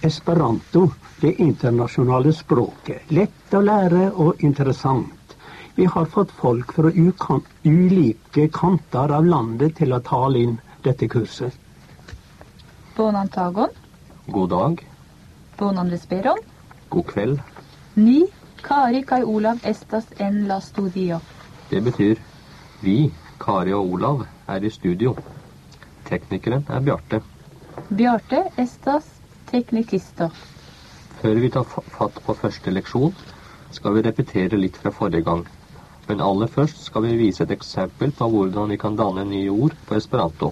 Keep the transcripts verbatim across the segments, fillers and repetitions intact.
Esperanto, det internasjonale språket. Lett å lære og interessant. Vi har fått folk fra ukan- ulike kanter av landet til å tale inn dette kurset. Bonan tagon. God dag. Bonan vesperon. God kveld. Ni, Kari kai Olav estas en la studio. Det betyr vi, Kari og Olav, er i studio. Teknikeren er Bjarte. Bjarte estas teknikisto. Før vi tar fatt på første leksjon, skal vi repetere litt fra forrige gang. Men aller først skal vi vise et eksempel på hvordan vi kan danne nye ord på esperanto.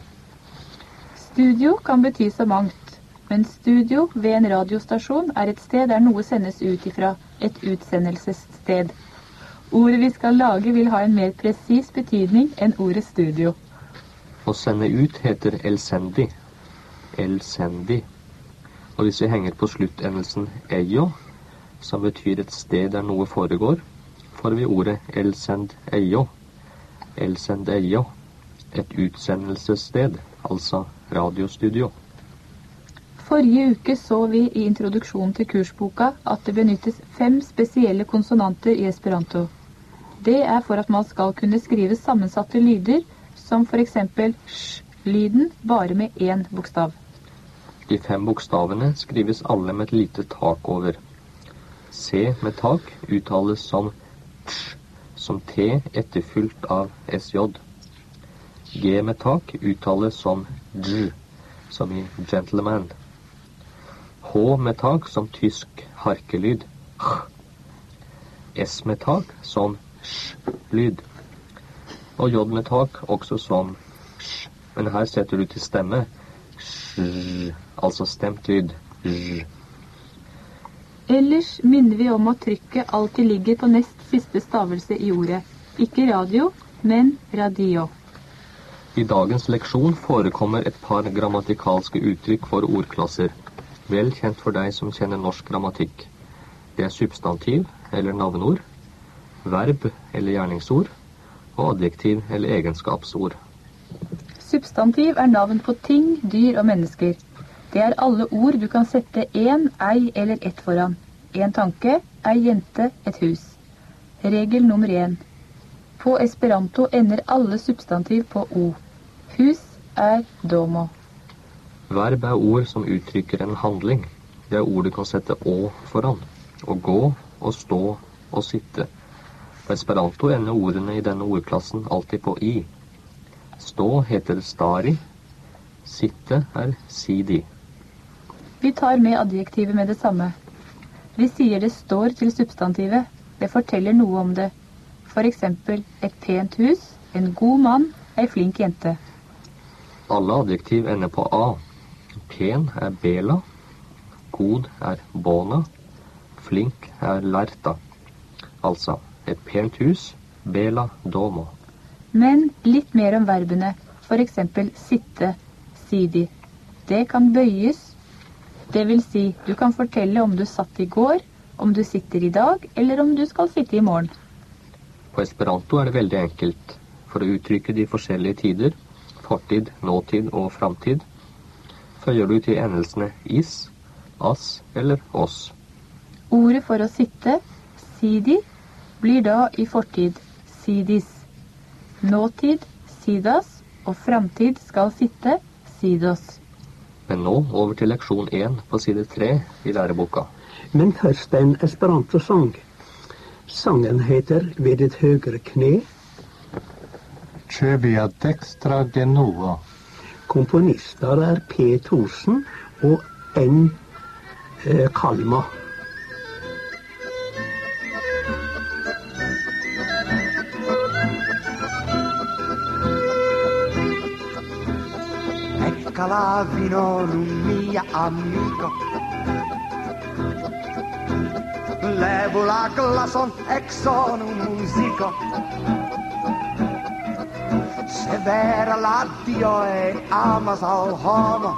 Studio kan bety så mangt, men studio ved en radiostasjon er et sted der noe sendes ut ifra, et utsendelsessted. Ordet vi skal lage vil ha en mer presis betydning enn ordet studio. Å sende ut heter elsendi. Elsendi. Og hvis vi henger på sluttendelsen eio, som betyr et sted der noe foregår, får vi ordet elsend eio. Elsend eio. Et utsendelsessted, altså radiostudio. Forrige uke så vi i introduksjonen til kursboka at det benyttes fem spesielle konsonanter i esperanto. Det er for at man skal kunne skrive sammensatte lyder, som for eksempel sj-lyden bare med én bokstav. De fem bokstavene skrives alle med et lite tak over. C med tak uttales som tsj, som T etterfulgt av S J. G med tak uttales som dj, som i gentleman. H med tak som tysk harkelyd, h. S med tak som sj-lyd. Og J med tak også som sj, men her setter du til stemme, sj, altså stemt lyd, sj. Ellers minner vi om at trykket alltid ligger på nest siste stavelse i ordet. Ikke radio, men radio. I dagens leksjon forekommer et par grammatikalske uttrykk for ordklasser, vel kjent for deg som kjenner norsk grammatikk. Det er substantiv eller navnord, verb eller gjerningsord, og adjektiv eller egenskapsord. Substantiv er navn på ting, dyr og mennesker. Det er alle ord du kan sette en, ei eller ett foran. En tanke, ei jente, et hus. Regel nummer én. På esperanto ender alle substantiv på o. Hus er domo. Verb er ord som uttrykker en handling. Det er ord du kan sette å foran. Å gå, å stå, å sitte. På esperanto ender ordene i denne ordklassen alltid på i. Stå heter stari. Sitte er sidi. Vi tar med adjektivet med det samme. Vi sier det står til substantivet. Det forteller noe om det. For eksempel et pent hus, en god mann, ei flink jente. Alle adjektiv ender på a. Pen er bela, god er bona, flink er lerta. Altså, et pent hus, bela, domo. Men litt mer om verbene, for eksempel sitte, sidi. Det kan bøyes, det vil si, du kan fortelle om du satt i går, om du sitter i dag, eller om du skal sitte i morgen. På esperanto er det veldig enkelt, for å uttrykke de forskjellige tider, fortid, nåtid og framtid, føyer du til endelsene is, as eller oss. Ordet for å sitte, sidi, blir da i fortid, sidis. Nåtid, sidas, og framtid skal sitte, sidos. Men nå over til leksjon én på side tre i læreboka. Men først en esperanto-sang. Sangen heter Ved et høyre kne. C'è via destra de nuovo. Komponister er P. Thorsen og N. Eh, Kalma. Calavino un mio amico, levo la glason e sono un musico, severa l'addio e amas al homo,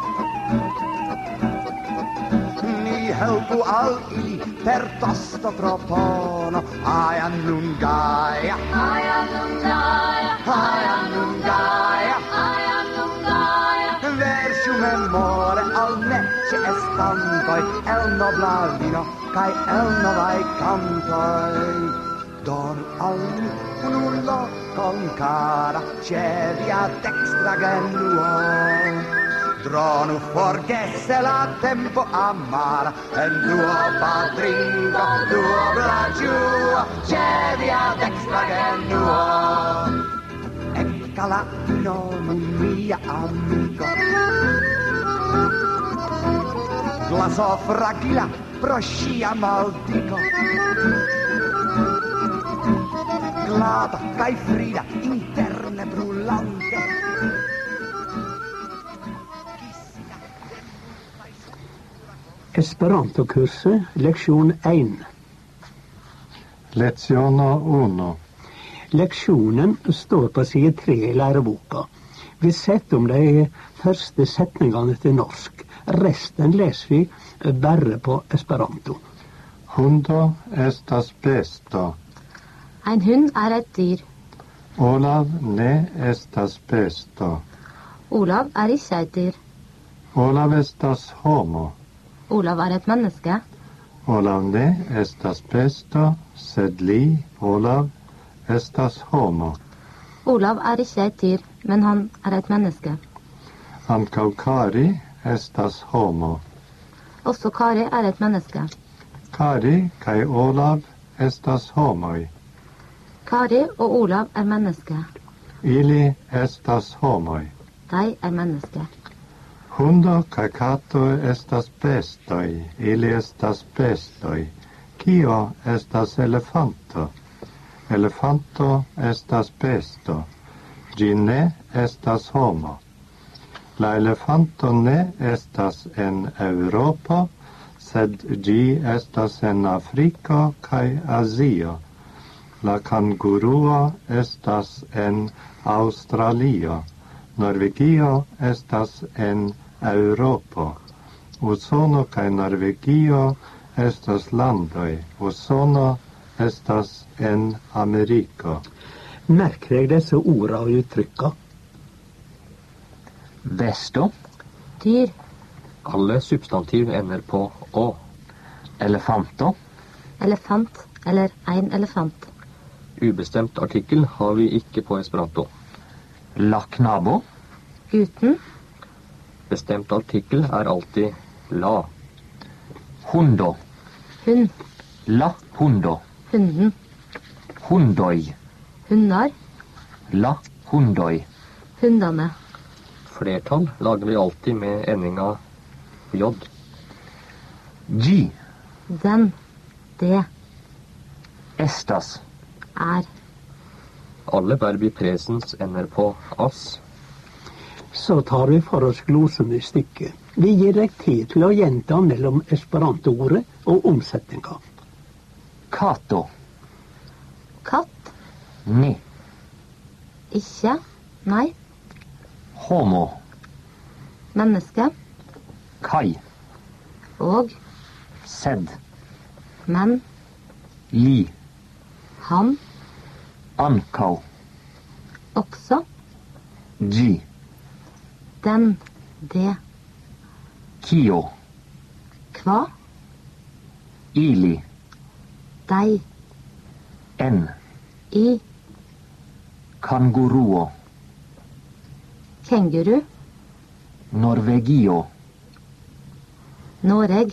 ni helpu al i per tosto propono, ai annungaia, ai annungaia, ai annungaia, ai annungaia. Memore al nece e stampoi e nobla vino, kai el novai cantoi. Don almi unullo con cara, c'è via dextra genuo. Dronu forgesse la tempo amara, en duo padringo, duo blagiuo, c'è via dextra genuo. Eccala non mia amico, glaso fragila, proscia maldico. Glada, kai frida, interne brullante. Esperanto-kurset, leksjon én. Lezione uno. Leksjonen står på side tre i læreboka. Vi setter om de første setningene til norsk. Resten leser vi bare på esperanto. Hundo estas besto. En hund er et dyr. Olav ne estas besto. Olav er ikke et dyr. Olav estas homo. Olav er et menneske. Olav ne estas besto, sed li, Olav, estas homo. Olav er ikke et dyr, men han er et menneske. Ankaŭ Kari estas homo. Også Kari er et menneske. Kari kaj Olav estas homoj. Kari og Olav er menneske. Ili estas homoj. De er menneske. Hundo kaj kato estas bestoj. Ili estas bestoj. Kio estas elefanto? Elefanto estas besto. Ĝi ne estas homo. La elefanto ne estas en Eŭropo, sed ĝi estas en Afriko kaj Azio. La kanguruo estas en Aŭstralio. Norvegio estas en Eŭropo. Usono kaj Norvegio estas landoj. Usono estas en Ameriko. Merk deg disse ordene og uttrykka. Besto. Dyr. Alle substantiv ender på å. Elefanto. Elefant eller en elefant. Ubestemt artikkel har vi ikke på esperanto. La knabo. Gutten. Bestemt artikkel er alltid la. Hundo. Hund. La hundo. Hunden. Hundoi. Hundar. La hundoi. Hundene. Flertall lager vi alltid med endinga j. Gi. Den. Det. Estas. Er. Alle verb i presens ender på as. Så tar vi for oss glosen i stykket. Vi gir deg tid til å gjenta mellom esperanto-ordet og omsetninga. Kato. Katt. Ni. Ikke. Nei. Homo. Menneske. Kai. Og. Sed. Men. Li. Han. Ankau. Også. Gi. Den. Det. Kio. Hva. Ili. Deg. En. I. Kanguruo. Kenguru. Norvegio. Noreg.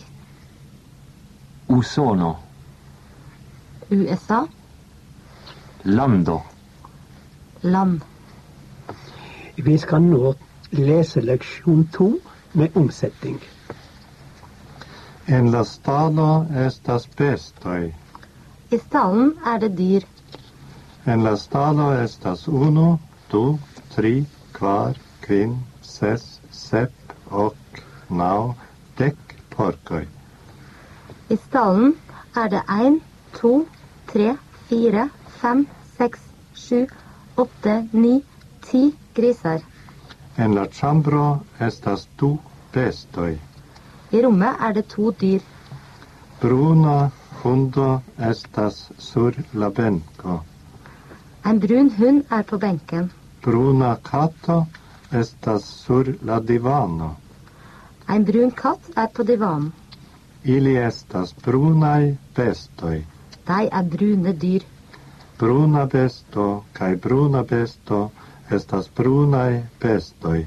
Usono. U S A. Lando. Land. Vi skal nå lese leksjon to med omsetning. En la stalo estas bestoj. I stallen er det dyr. En la stalo estas uno, du, tri, kvar, kvin, ses, sep, ok, nau, dek, porkoj. I stallen er det en, to, tre, fire, fem, seks, sju, åtte, ni, ti griser. En la ĉambro estas du bestoj. I rommet er det to dyr. Bruna hundo estas sur la benko. En brun hund er på benken. Bruna kato estas sur la divano. En brun katt er på divanen. Ili estas brunaj bestoj. De er brune dyr. Bruna besto kaj bruna besto estas brunaj bestoj.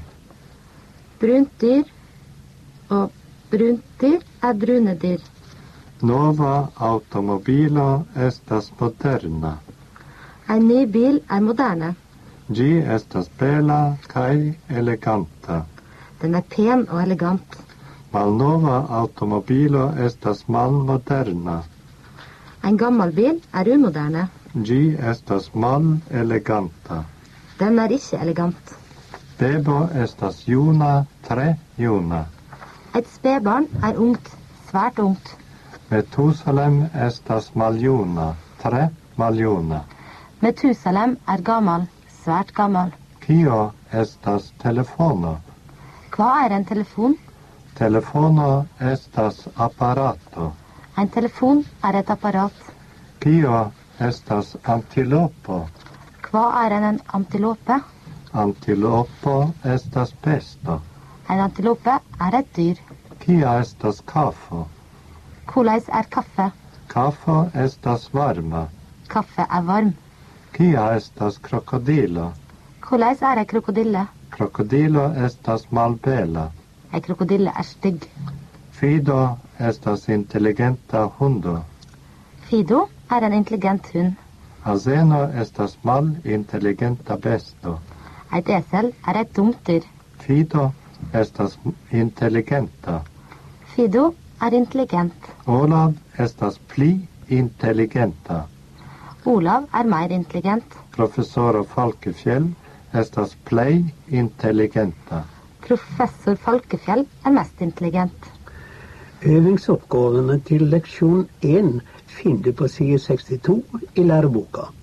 Brunt dyr og brunt dyr er brune dyr. Nova automobilo estas moderna. En ny bil er moderne. Ĝi estas bela kaj eleganta. Den er pen og elegant. Malnova automobilo estas malmoderna. En gammel bil er umoderne. Ĝi estas maleleganta. Den er ikke elegant. Bebo estas juna, tre juna. Et spedbarn er ungt, svært ungt. Metusalem estas maljuna, tre maljuna. Metusalem er gammel, svært gammel. Kio estas telefono? Hva er en telefon? Telefono estas aparato. En telefon er et apparat. Kio estas antilopo? Hva er en antilope? Antilopo estas besto. En antilope er et dyr. Kia estas kafo? Hvordan er kaffe? Kafo estas varma. Kaffe er varm. Kia estas krokodilo? Hvordan er en krokodille? Krokodilo estas malbela. En krokodille er stygg. Fido estas intelligenta hundo. Fido er en intelligent hund. Azeno estas malintelligenta besto. Et esel er et dumt dyr. Fido estas intelligenta. Fido er intelligent. Olav estas pli intelligenta. Olav er mer intelligent. Professor Falkefjell estas plei intelligenta. Professor Falkefjell er mest intelligent. Øvingsoppgavene til leksjon én finner du på side sekstito i læreboka.